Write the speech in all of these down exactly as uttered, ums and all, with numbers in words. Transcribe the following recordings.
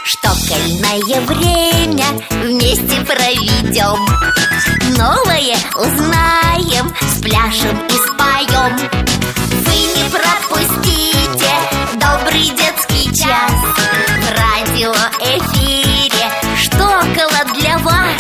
Штокольное время вместе проведем, новое узнаем, спляшем и споем. Вы не пропустите добрый детский час в радиоэфире Штокола для вас.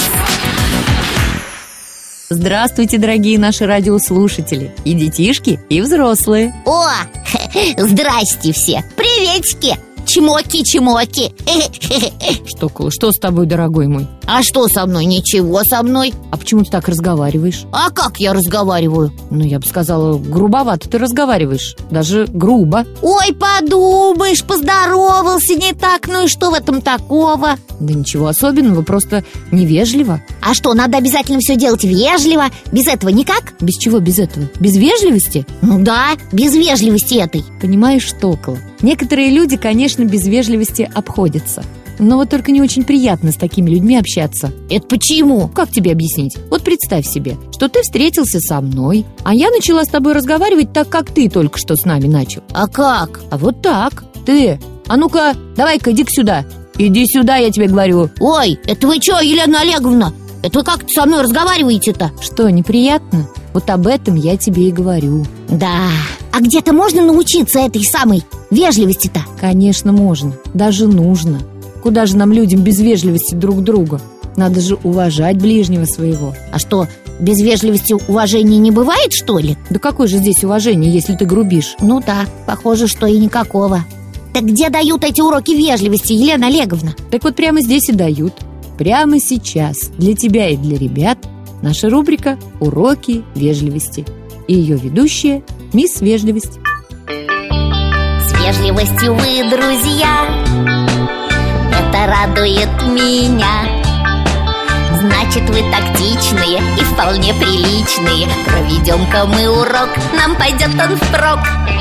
Здравствуйте, дорогие наши радиослушатели, и детишки, и взрослые. О, здрасте все, приветики, чмоки-чмоки. Штокола, что с тобой, дорогой мой? А что со мной? Ничего со мной. А почему ты так разговариваешь? А как я разговариваю? Ну, я бы сказала, грубовато ты разговариваешь, даже грубо. Ой, подумаешь, поздоровался не так, ну и что в этом такого? Да ничего особенного, просто невежливо. А что, надо обязательно все делать вежливо? Без этого никак? Без чего без этого? Без вежливости? Ну да, без вежливости этой. Понимаешь, Штокола, некоторые люди, конечно, без вежливости обходятся. Но вот только не очень приятно с такими людьми общаться. Это почему? Как тебе объяснить? Вот представь себе, что ты встретился со мной, а я начала с тобой разговаривать так, как ты только что с нами начал. А как? А вот так. Ты, а ну-ка, давай-ка иди сюда. Иди сюда, я тебе говорю. Ой, это вы что, Елена Олеговна? Это вы как-то со мной разговариваете-то? Что, неприятно? Вот об этом я тебе и говорю. Да, а где-то можно научиться этой самой вежливости-то? Конечно, можно, даже нужно. Куда же нам, людям, без вежливости друг друга? Надо же уважать ближнего своего. А что, без вежливости уважения не бывает, что ли? Да какое же здесь уважение, если ты грубишь? Ну да, похоже, что и никакого. Так где дают эти уроки вежливости, Елена Олеговна? Так вот прямо здесь и дают. Прямо сейчас для тебя и для ребят наша рубрика «Уроки вежливости». И ее ведущая мисс Вежливость. С вежливостью вы, друзья, это радует меня. Значит, вы тактичные и вполне приличные. Проведем-ка мы урок, нам пойдет он впрок.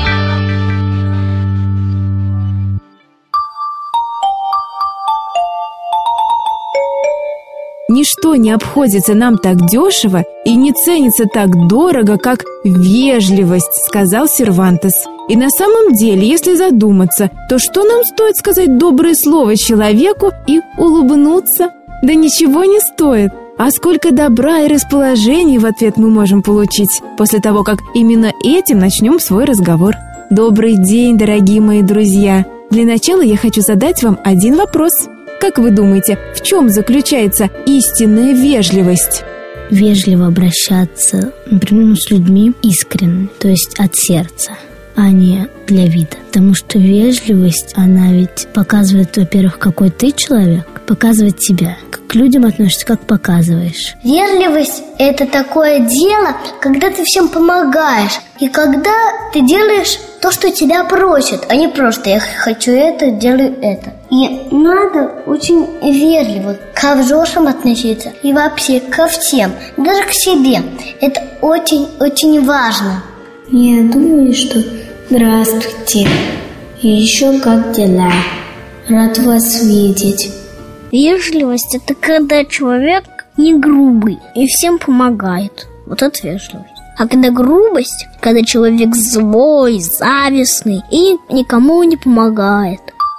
Ничто не обходится нам так дешево и не ценится так дорого, как вежливость, сказал Сервантес. И на самом деле, если задуматься, то что нам стоит сказать доброе слово человеку и улыбнуться? Да ничего не стоит. А сколько добра и расположения в ответ мы можем получить после того, как именно этим начнем свой разговор. Добрый день, дорогие мои друзья! Для начала я хочу задать вам один вопрос. Как вы думаете, в чем заключается истинная вежливость? Вежливо обращаться, например, с людьми искренне, то есть от сердца, а не для вида. Потому что вежливость, она ведь показывает, во-первых, какой ты человек, показывает тебя. К людям относишься, как показываешь. Вежливость – это такое дело, когда ты всем помогаешь, и когда ты делаешь то, что тебя просят, а не просто «я хочу это, делаю это». И надо очень вежливо к взрослым относиться и вообще ко всем, даже к себе. Это очень-очень важно. Я думаю, что здравствуйте, и еще как дела? Рад вас видеть. Вежливость – это когда человек не грубый и всем помогает. Вот это вежливость. А когда грубость, когда человек злой, завистный и никому не помогает.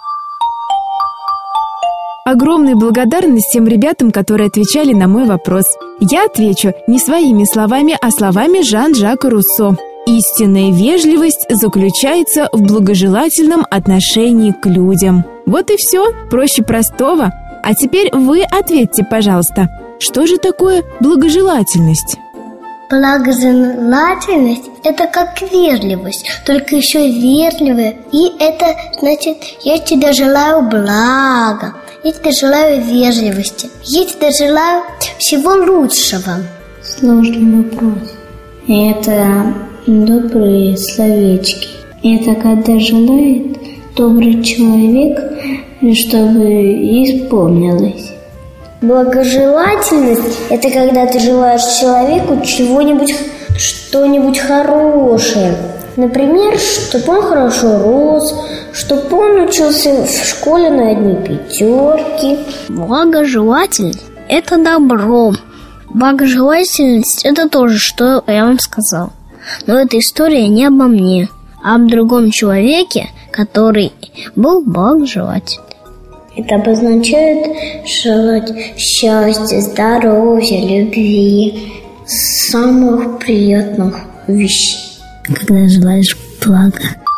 Огромная благодарность тем ребятам, которые отвечали на мой вопрос. Я отвечу не своими словами, а словами Жан-Жака Руссо. Истинная вежливость заключается в благожелательном отношении к людям. Вот и все, проще простого. А теперь вы ответьте, пожалуйста, что же такое благожелательность? Благожелательность – это как вежливость, только еще вежливая. И это значит, я тебе желаю блага, я тебе желаю вежливости, я тебе желаю всего лучшего. Сложный вопрос. Это добрые словечки. Это когда желает добрый человек, чтобы исполнилось. Благожелательность – это когда ты желаешь человеку чего-нибудь, что-нибудь хорошее. Например, чтобы он хорошо рос, чтобы он учился в школе на одни пятерки. Благожелательность – это добро. Благожелательность – это тоже, что я вам сказал. Но эта история не обо мне, а об другом человеке, который был благожелательный. Это обозначает желать счастья, здоровья, любви, самых приятных вещей. Когда желаешь блага.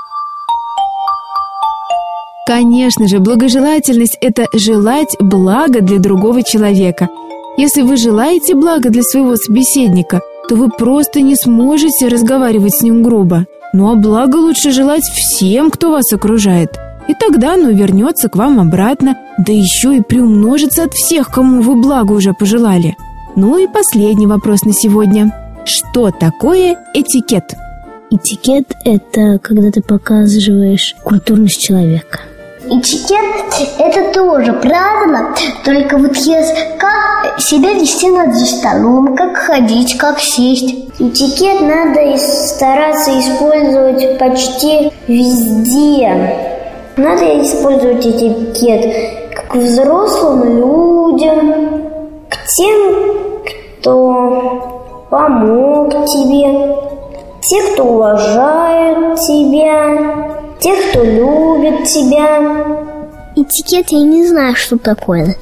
Конечно же, благожелательность – это желать блага для другого человека. Если вы желаете блага для своего собеседника, то вы просто не сможете разговаривать с ним грубо. Ну а благо лучше желать всем, кто вас окружает. И тогда оно вернется к вам обратно, да еще и приумножится от всех, кому вы благо уже пожелали. Ну и последний вопрос на сегодня. Что такое этикет? Этикет – это когда ты показываешь культурность человека. Этикет – это тоже правило, только вот если как себя вести надо за столом, как ходить, как сесть. Этикет надо стараться использовать почти везде. Надо использовать этикет как к взрослым людям, к тем, кто помог тебе, те, кто уважают тебя, те, кто любит тебя. Этикет я не знаю, что такое.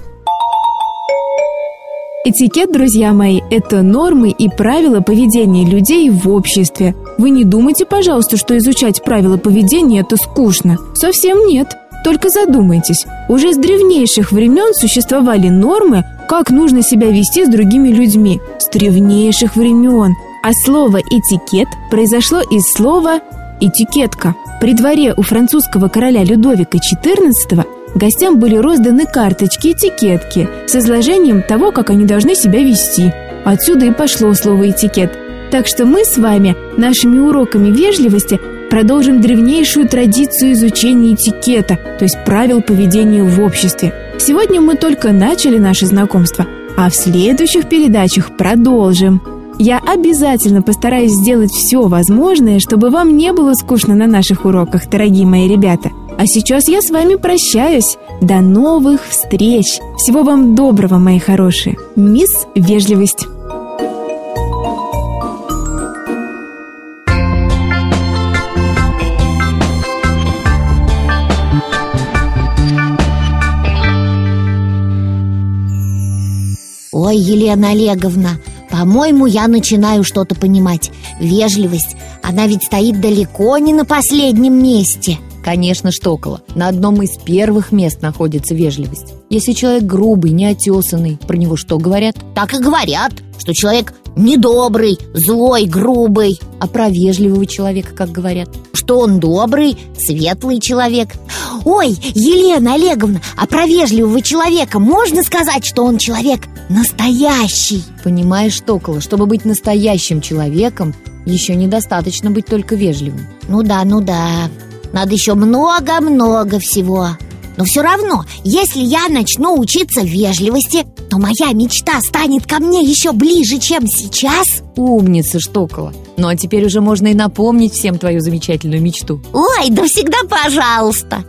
Этикет, друзья мои, это нормы и правила поведения людей в обществе. Вы не думайте, пожалуйста, что изучать правила поведения – это скучно. Совсем нет. Только задумайтесь. Уже с древнейших времен существовали нормы, как нужно себя вести с другими людьми. С древнейших времен. А слово «этикет» произошло из слова «этикетка». При дворе у французского короля Людовика четырнадцатого гостям были розданы карточки-этикетки с изложением того, как они должны себя вести. Отсюда и пошло слово «этикет». Так что мы с вами нашими уроками вежливости продолжим древнейшую традицию изучения этикета, то есть правил поведения в обществе. Сегодня мы только начали наше знакомство, а в следующих передачах продолжим. Я обязательно постараюсь сделать все возможное, чтобы вам не было скучно на наших уроках, дорогие мои ребята. А сейчас я с вами прощаюсь. До новых встреч! Всего вам доброго, мои хорошие! Мисс Вежливость! Ой, Елена Олеговна, по-моему, я начинаю что-то понимать. Вежливость, она ведь стоит далеко не на последнем месте. Конечно, Штокола, на одном из первых мест находится вежливость. Если человек грубый, неотесанный, про него что говорят? Так и говорят, что человек недобрый, злой, грубый. А про вежливого человека как говорят? Что он добрый, светлый человек. Ой, Елена Олеговна, а про вежливого человека можно сказать, что он человек настоящий? Понимаешь, Штокола, чтобы быть настоящим человеком, еще недостаточно быть только вежливым. Ну да, ну да. Надо еще много-много всего. Но все равно, если я начну учиться вежливости, то моя мечта станет ко мне еще ближе, чем сейчас. Умница, Штокола. Ну а теперь уже можно и напомнить всем твою замечательную мечту. Ой, да всегда пожалуйста.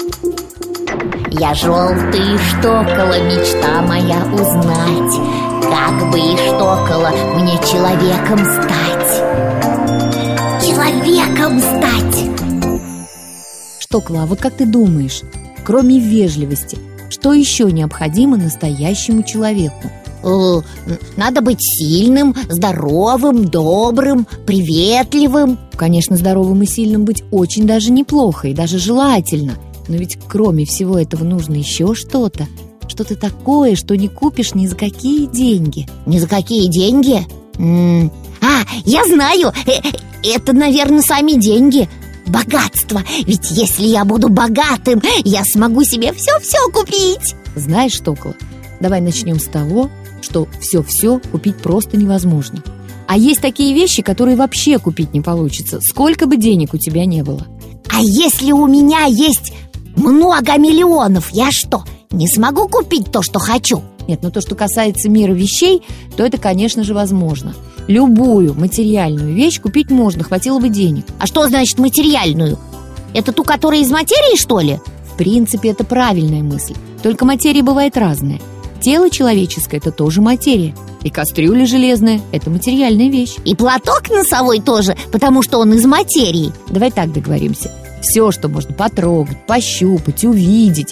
Я желтый Штокола, мечта моя узнать, как бы и Штокола мне человеком стать. Человеком стать. Штокола, а вот как ты думаешь, кроме вежливости, что еще необходимо настоящему человеку? Э, надо быть сильным, здоровым, добрым, приветливым. Конечно, здоровым и сильным быть очень даже неплохо и даже желательно. Но ведь кроме всего этого нужно еще что-то. Что-то такое, что не купишь ни за какие деньги. Ни за какие деньги? М-м. А, я знаю, это, наверное, сами деньги. Богатство. Ведь если я буду богатым, я смогу себе все-все купить. Знаешь, Штокола, давай начнем с того, что все-все купить просто невозможно. А есть такие вещи, которые вообще купить не получится, сколько бы денег у тебя не было. А если у меня есть много миллионов, я что, не смогу купить то, что хочу? Нет, но то, что касается мира вещей, то это, конечно же, возможно. Любую материальную вещь купить можно, хватило бы денег. А что значит материальную? Это ту, которая из материи, что ли? В принципе, это правильная мысль. Только материя бывает разная. Тело человеческое – это тоже материя. И кастрюля железная – это материальная вещь. И платок носовой тоже, потому что он из материи. Давай так договоримся. Все, что можно потрогать, пощупать, увидеть,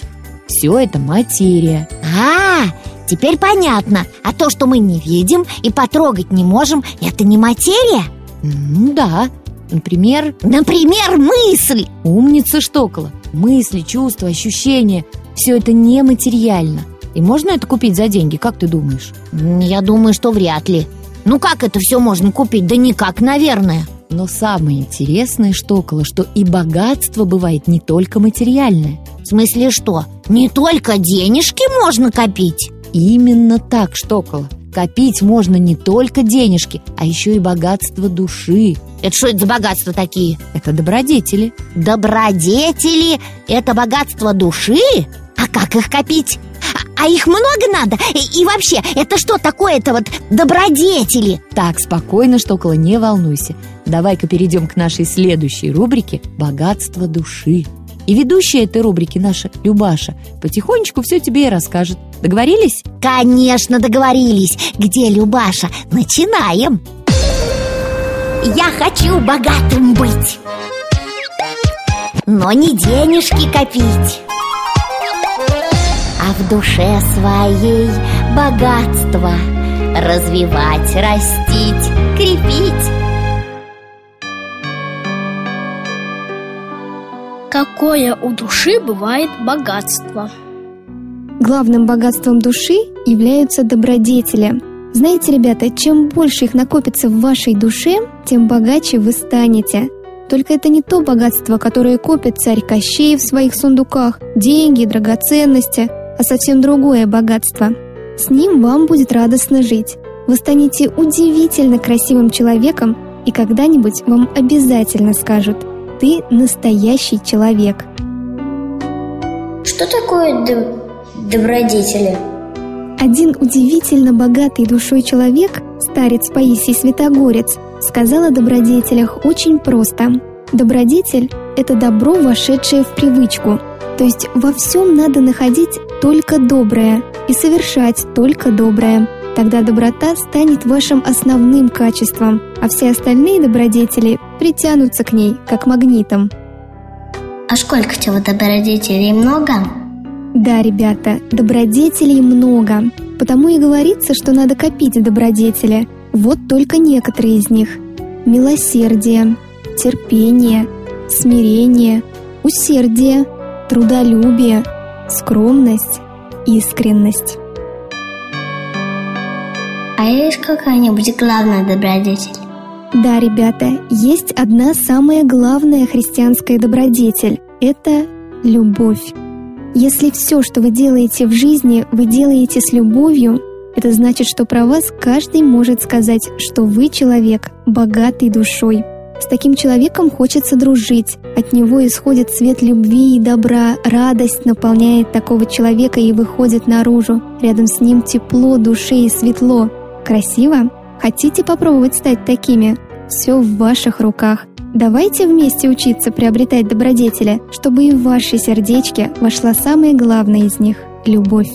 Все это материя. А, теперь понятно. А то, что мы не видим и потрогать не можем, это не материя? М, Да, например, Например, мысль. умница Штокола. Мысли, чувства, ощущения – все это нематериально. И можно это купить за деньги, как ты думаешь? М, Я думаю, что вряд ли. Ну как это все можно купить? Да никак, наверное. Но самое интересное, Штокола, что и богатство бывает не только материальное. В смысле что? Не только денежки можно копить? Именно так, Штокола. Копить можно не только денежки, а еще и богатство души. Это что это за богатства такие? Это добродетели. Добродетели – это богатство души? А как их копить? А, а их много надо? И, и вообще, это что такое-то вот добродетели? Так, спокойно, Штокола, не волнуйся. Давай-ка перейдем к нашей следующей рубрике «Богатство души». И ведущая этой рубрики наша Любаша потихонечку все тебе и расскажет. Договорились? Конечно, договорились. Где Любаша? Начинаем. Я хочу богатым быть, но не денежки копить, а в душе своей богатство развивать, растить, крепить. Какое у души бывает богатство? Главным богатством души являются добродетели. Знаете, ребята, чем больше их накопится в вашей душе, тем богаче вы станете. Только это не то богатство, которое копит царь Кощей в своих сундуках, деньги, драгоценности, а совсем другое богатство. С ним вам будет радостно жить. Вы станете удивительно красивым человеком, и когда-нибудь вам обязательно скажут: «Ты настоящий человек». Что такое д- добродетели? Один удивительно богатый душой человек, старец Паисий Святогорец, сказал о добродетелях очень просто. Добродетель – это добро, вошедшее в привычку. То есть во всем надо находить только доброе и совершать только доброе. Тогда доброта станет вашим основным качеством, а все остальные добродетели притянутся к ней, как магнитом. А сколько всего добродетелей много? Да, ребята, добродетелей много. Потому и говорится, что надо копить добродетели. Вот только некоторые из них: милосердие, терпение, смирение, усердие, трудолюбие, скромность, искренность. А есть какая-нибудь главная добродетель? Да, ребята, есть одна самая главная христианская добродетель – это любовь. Если все, что вы делаете в жизни, вы делаете с любовью, это значит, что про вас каждый может сказать, что вы человек, богатый душой. С таким человеком хочется дружить, от него исходит свет любви и добра, радость наполняет такого человека и выходит наружу. Рядом с ним тепло души и светло. Красиво? Хотите попробовать стать такими? Все в ваших руках. Давайте вместе учиться приобретать добродетели, чтобы и в ваши сердечки вошла самая главная из них – любовь.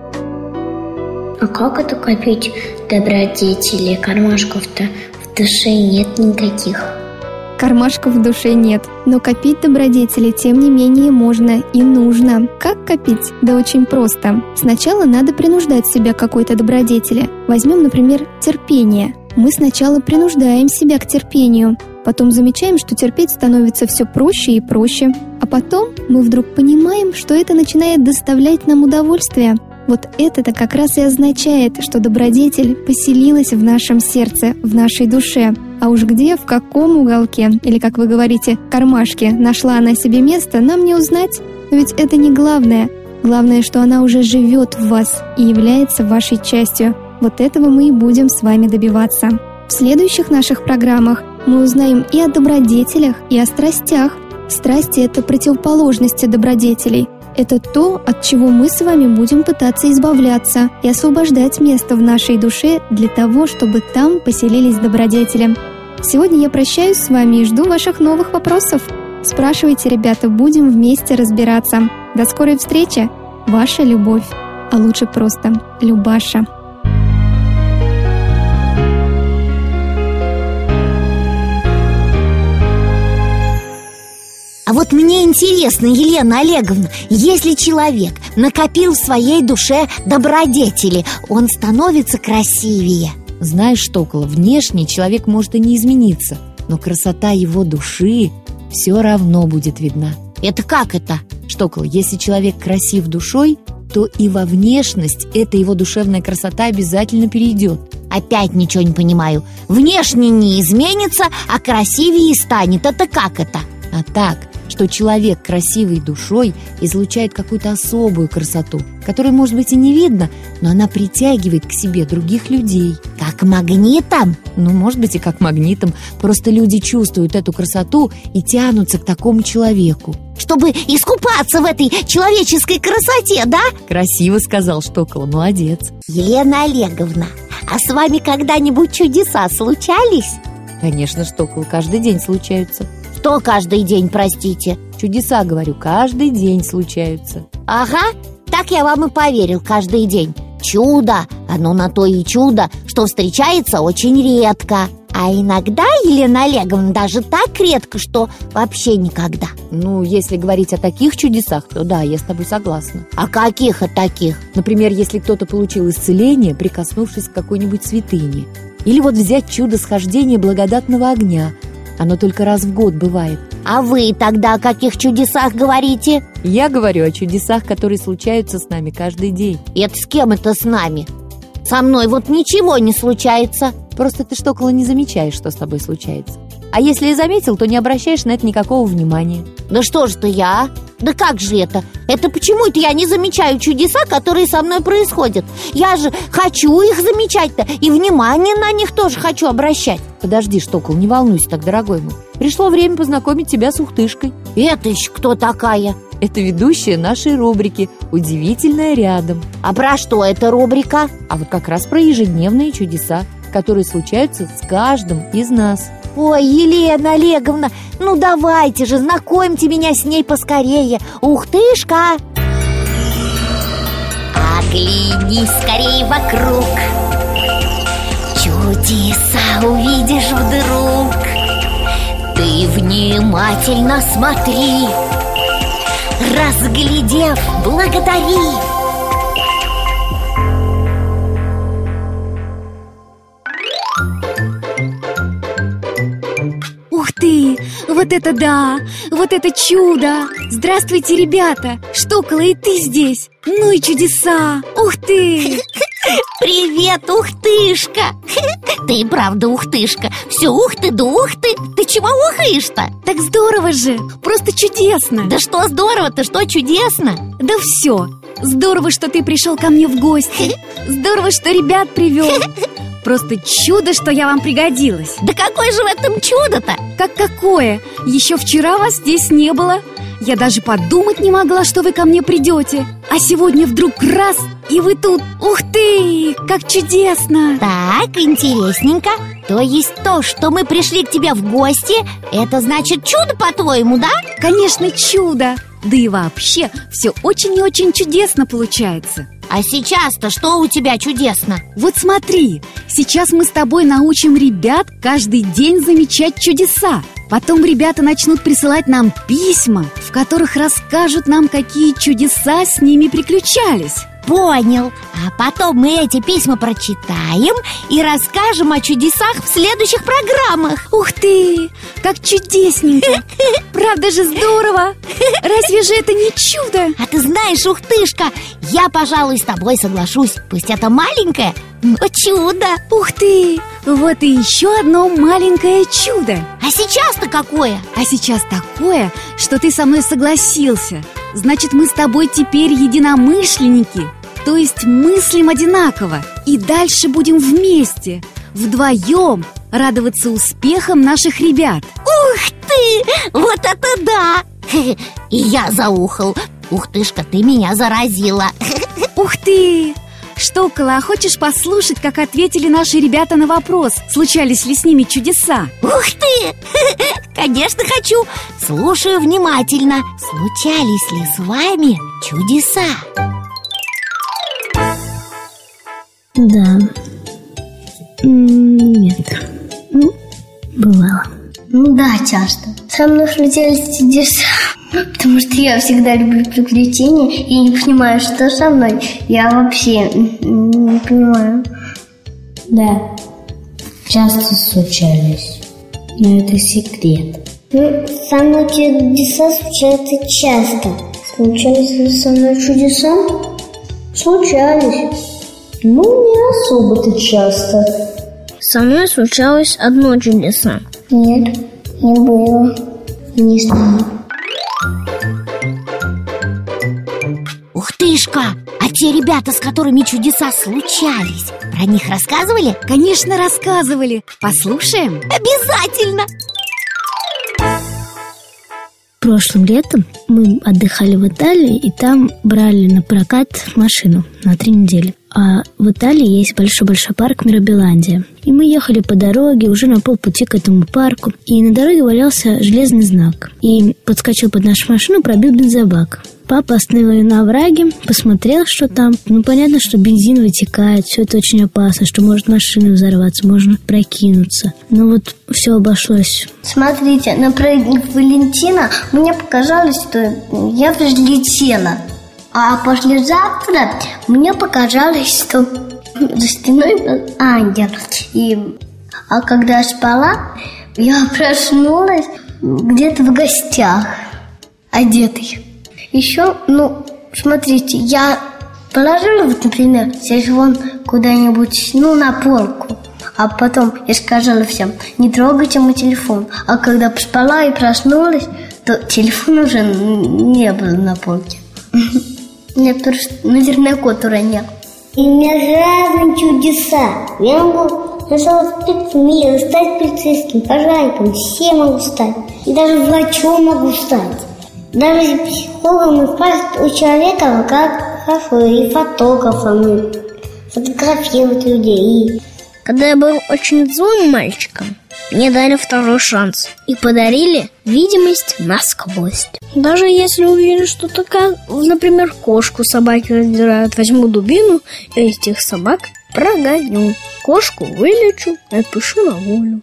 А как это копить добродетели? Кармашков-то в душе нет никаких. Кармашков в душе нет, но копить добродетели тем не менее можно и нужно. Как копить? Да очень просто. Сначала надо принуждать себя к какой-то добродетели. Возьмем, например, терпение. Мы сначала принуждаем себя к терпению, потом замечаем, что терпеть становится все проще и проще, а потом мы вдруг понимаем, что это начинает доставлять нам удовольствие. Вот это-то как раз и означает, что добродетель поселилась в нашем сердце, в нашей душе. А уж где, в каком уголке, или, как вы говорите, кармашке, нашла она себе место, нам не узнать. Но ведь это не главное. Главное, что она уже живет в вас и является вашей частью. Вот этого мы и будем с вами добиваться. В следующих наших программах мы узнаем и о добродетелях, и о страстях. Страсти – это противоположности добродетелей. Это то, от чего мы с вами будем пытаться избавляться и освобождать место в нашей душе для того, чтобы там поселились добродетели. Сегодня я прощаюсь с вами и жду ваших новых вопросов. Спрашивайте, ребята, будем вместе разбираться. До скорой встречи! Ваша Любовь, а лучше просто Любаша. А вот мне интересно, Елена Олеговна, если человек накопил в своей душе добродетели, он становится красивее? Знаешь, Штокола, внешне человек может и не измениться, но красота его души все равно будет видна. Это как это? Штокола, если человек красив душой, то и во внешность эта его душевная красота обязательно перейдет. Опять ничего не понимаю. Внешне не изменится, а красивее станет. Это как это? А так, что человек красивый душой излучает какую-то особую красоту, которую, может быть, и не видно, но она притягивает к себе других людей. Как магнитом? Ну, может быть, и как магнитом. Просто люди чувствуют эту красоту и тянутся к такому человеку. Чтобы искупаться в этой человеческой красоте, да? Красиво сказал Штокола, молодец. Елена Олеговна, а с вами когда-нибудь чудеса случались? Конечно, Штокола, каждый день случаются. Что каждый день, простите? Чудеса, говорю, каждый день случаются. Ага, так я вам и поверил, каждый день. Чудо, оно на то и чудо, что встречается очень редко. А иногда, Елена Олеговна, даже так редко, что вообще никогда. Ну, если говорить о таких чудесах, то да, я с тобой согласна. А каких от таких? Например, если кто-то получил исцеление, прикоснувшись к какой-нибудь святыне. Или вот взять чудо схождения благодатного огня. Оно только раз в год бывает. А вы тогда о каких чудесах говорите? Я говорю о чудесах, которые случаются с нами каждый день. Это с кем это с нами? Со мной вот ничего не случается. Просто ты, Штокола, не замечаешь, что с тобой случается. А если и заметил, то не обращаешь на это никакого внимания. Да что ж ты я? Да как же это? Это почему это я не замечаю чудеса, которые со мной происходят? Я же хочу их замечать-то, и внимание на них тоже хочу обращать. Подожди, Штокол, не волнуйся так, дорогой мой. Пришло время познакомить тебя с Ухтышкой. Это еще кто такая? Это ведущая нашей рубрики «Удивительное рядом». А про что эта рубрика? А вот как раз про ежедневные чудеса, которые случаются с каждым из нас. Ой, Елена Олеговна, ну давайте же, знакомьте меня с ней поскорее. Ухтышка! Оглянись скорей вокруг, чудеса увидишь вдруг. Ты внимательно смотри, разглядев, благодари. Ух ты! Вот это да! Вот это чудо! Здравствуйте, ребята! Штокола, и ты здесь! Ну и чудеса! Ух ты! Привет, Ухтышка! Ты и правда Ухтышка. Все ух ты да ух ты. Ты чего ухаешь-то? Так здорово же! Просто чудесно! Да что здорово-то, что чудесно? Да все! Здорово, что ты пришел ко мне в гости. Здорово, что ребят привел. Просто чудо, что я вам пригодилась. Да какое же в этом чудо-то? Как какое? Еще вчера вас здесь не было. Я даже подумать не могла, что вы ко мне придете. А сегодня вдруг раз, и вы тут. Ух ты, как чудесно! Так, интересненько. То есть то, что мы пришли к тебе в гости, это значит чудо, по-твоему, да? Конечно, чудо. Да и вообще, все очень и очень чудесно получается. А сейчас-то что у тебя чудесно? Вот смотри, сейчас мы с тобой научим ребят каждый день замечать чудеса. Потом ребята начнут присылать нам письма, в которых расскажут нам, какие чудеса с ними приключались. Понял. А потом мы эти письма прочитаем и расскажем о чудесах в следующих программах. Ух ты, как чудесненько. Правда же здорово. Разве же это не чудо? А ты знаешь, Ухтышка, я, пожалуй, с тобой соглашусь. Пусть это маленькое, но чудо. Ух ты, вот и еще одно маленькое чудо. А сейчас-то какое? А сейчас такое, что ты со мной согласился. Значит, мы с тобой теперь единомышленники. То есть мыслим одинаково. И дальше будем вместе, вдвоем, радоваться успехам наших ребят. Ух ты! Вот это да! И я заухал. Ухтышка, ты меня заразила. Ух ты! Штокола, а хочешь послушать, как ответили наши ребята на вопрос, случались ли с ними чудеса? Ух ты! Конечно, хочу. Слушаю внимательно. Случались ли с вами чудеса? Да. М, Нет. Ну, бывало. Ну да, часто. Со мной случались чудеса, потому что я всегда люблю приключения и не понимаю, что со мной. Я вообще не понимаю. Да, часто случались, но это секрет. Ну, со мной чудеса случаются часто. Случались ли со мной чудеса? Случались. Ну, не особо-то часто. Со мной случалось одно чудеса. Нет, не было. Конечно, нет. Ух тышка! А те ребята, с которыми чудеса случались, про них рассказывали? Конечно, рассказывали. Послушаем? Обязательно! Прошлым летом мы отдыхали в Италии, и там брали на прокат машину на три недели. А в Италии есть большой-большой парк Мирабелландия. И мы ехали по дороге уже на полпути к этому парку, и на дороге валялся железный знак. И подскочил под нашу машину, пробил бензобак. Папа остановил ее на овраге, посмотрел, что там. Ну, понятно, что бензин вытекает, все это очень опасно, что может машина взорваться, можно прокинуться. Но вот все обошлось. Смотрите, на праздник Валентина мне показалось, что я взлетела. А послезавтра мне показалось, что за стеной был ангел. И, а когда спала, я проснулась где-то в гостях, одетой. Еще, ну, смотрите, я положила, вот, например, телефон куда-нибудь, ну, на полку. А потом я сказала всем, не трогайте мой телефон. А когда поспала и проснулась, то телефон уже не был на полке. Нет, потому что, наверное, кот уронил. И у меня же разные чудеса. Я могу сначала спецмир, стать полицейским, пожарником, все могу стать. И даже врачом могу стать. Даже психологом и спрашивать у человека, как хорошо, и фотографом, и фотографировать людей. Когда я был очень злым мальчиком, мне дали второй шанс и подарили видимость насквозь. Даже если увижу, что такая, например, кошку собаки раздирают, возьму дубину и этих собак прогоню. Кошку вылечу и отпущу на волю.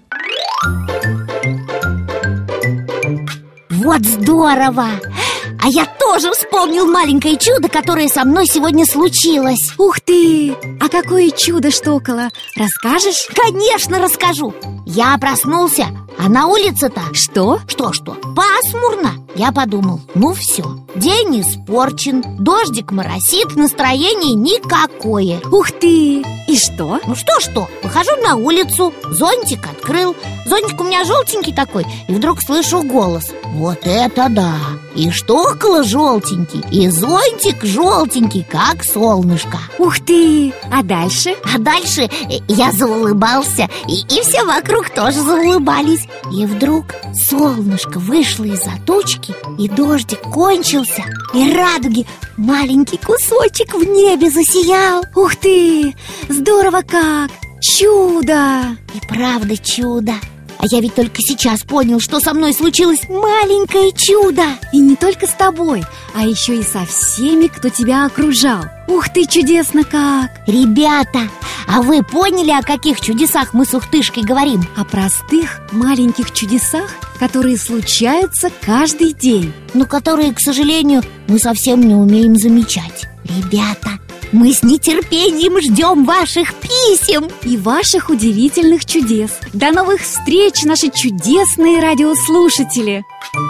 Вот здорово! А я тоже вспомнил маленькое чудо, которое со мной сегодня случилось. Ух ты! А какое чудо, Штокола? Расскажешь? Конечно, расскажу. Я проснулся, а на улице-то... Что? Что-что? Пасмурно. Я подумал, ну все, день испорчен, дождик моросит, настроение никакое. Ух ты! И что? Ну что-что, выхожу на улицу, зонтик открыл. Зонтик у меня желтенький такой, и вдруг слышу голос. Вот это да! И штокола желтенький, и зонтик желтенький, как солнышко. Ух ты! А дальше? А дальше я заулыбался, и, и все вокруг тоже заулыбались. И вдруг солнышко вышло из-за тучки, и дождик кончился, и радуги маленький кусочек в небе засиял. Ух ты! Здорово как! Чудо! И правда чудо. А я ведь только сейчас понял, что со мной случилось маленькое чудо. И не только с тобой, а еще и со всеми, кто тебя окружал. Ух ты, чудесно как! Ребята, а вы поняли, о каких чудесах мы с Ухтышкой говорим? О простых маленьких чудесах, которые случаются каждый день, но которые, к сожалению, мы совсем не умеем замечать. Ребята, мы с нетерпением ждем ваших писем и ваших удивительных чудес. До новых встреч, наши чудесные радиослушатели!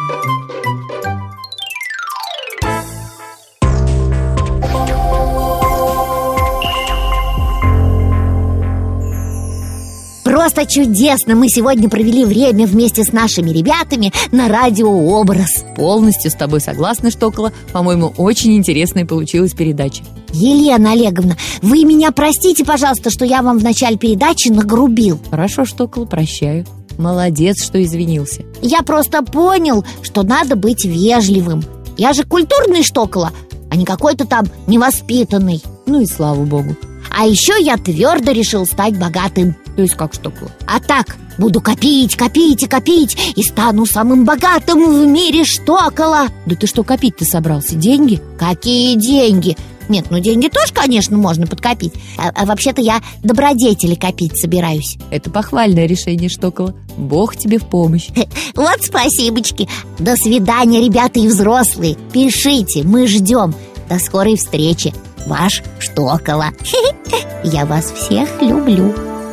Просто чудесно мы сегодня провели время вместе с нашими ребятами на радио «Образ». Полностью с тобой согласна, Штокола. По-моему, очень интересная получилась передача. Елена Олеговна, вы меня простите, пожалуйста, что я вам в начале передачи нагрубил. Хорошо, Штокола, прощаю. Молодец, что извинился. Я просто понял, что надо быть вежливым. Я же культурный Штокола, а не какой-то там невоспитанный. Ну и слава богу. А еще я твердо решил стать богатым. То есть как, Штокола? А так, буду копить, копить и копить, и стану самым богатым в мире Штокола. Да ты что копить-то собрался? Деньги? Какие деньги? Нет, ну деньги тоже, конечно, можно подкопить. А, а вообще-то я добродетели копить собираюсь. Это похвальное решение, Штокола. Бог тебе в помощь. Вот спасибочки. До свидания, ребята и взрослые. Пишите, мы ждем. До скорой встречи. Ваш Штокола. Я вас всех люблю.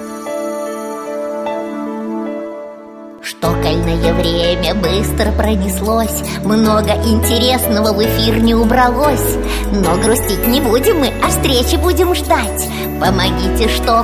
Штокольное время быстро пронеслось. Много интересного в эфир не убралось. Но грустить не будем мы, а встречи будем ждать. Помогите Штоколу